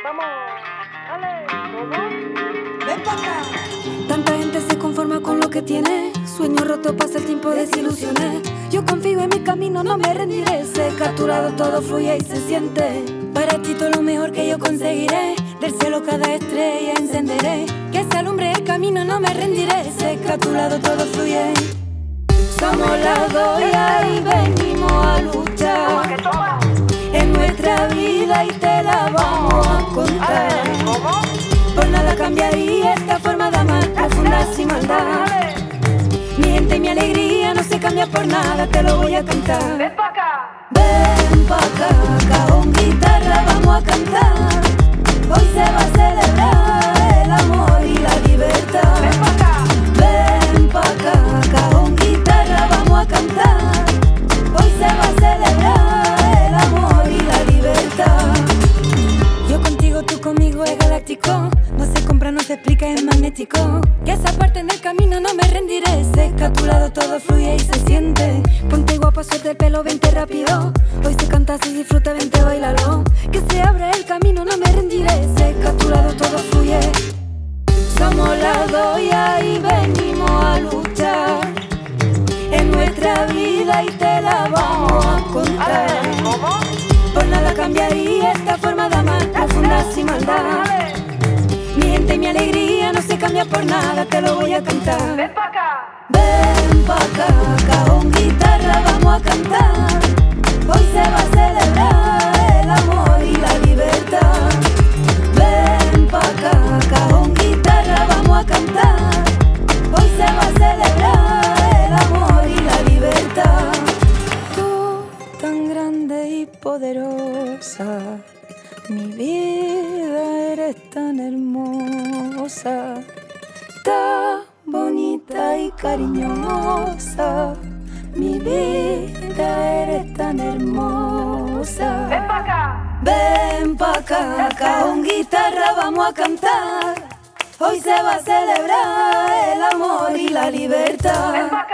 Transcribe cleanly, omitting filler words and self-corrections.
Vamos, dale, ¿cómo? Ven pa' acá. Tanta gente se conforma con lo que tiene. Sueño roto, pasa el tiempo, desilusioné. Yo confío en mi camino, no me rendiré. Sé capturado, todo fluye y se siente. Para ti todo lo mejor que yo conseguiré. Del cielo cada estrella encenderé. Que se alumbre el camino, no me rendiré. Sé capturado, todo fluye. Somos las Goya y venimos a luchar en nuestra vida y te la vamos a contar. ¿Cómo? Por nada cambiaría esta forma de amar profunda sin maldad. Mi gente y mi alegría no se cambia por nada, te lo voy a cantar. Ven pa' acá. Ven pa' acá, con guitarra vamos a cantar. Hoy se va a celebrar el amor y la libertad. Ven pa' acá. Ven pa' acá, con guitarra vamos a cantar. Hoy se va a celebrar el amor y la libertad. Yo contigo, tú conmigo es galáctico. No se compra, no se explica, es magnético. Que esa parte en el camino no me rendiré. Sé que a tu lado todo fluye y se siente. Ponte guapa, suelta el pelo, vente rápido. Hoy se canta, se disfruta, vente, bailalo. Que se abre el camino, no me rendiré. Sé que a tu lado todo fluye. Somos las Goya y venimos a luchar en nuestra vida y te la vamos a contar. ¿Cómo? Por nada cambiaría esta forma de amar profunda sin maldad. Mi gente y mi alegría no se cambia por nada, te lo voy a cantar. Ven pa' acá. Ven pa' acá, con guitarra vamos a cantar. Hoy se va a celebrar el amor y la libertad. Ven pa' acá, con guitarra vamos a cantar. Hoy se va a celebrar el amor y la libertad. Tú tan grande y poderosa, mi vida eres tan hermosa, tan bonita y cariñosa. Mi vida eres tan hermosa. Ven pa' acá. Ven pa' acá, con guitarra vamos a cantar. Hoy se va a celebrar el amor y la libertad. Ven pa'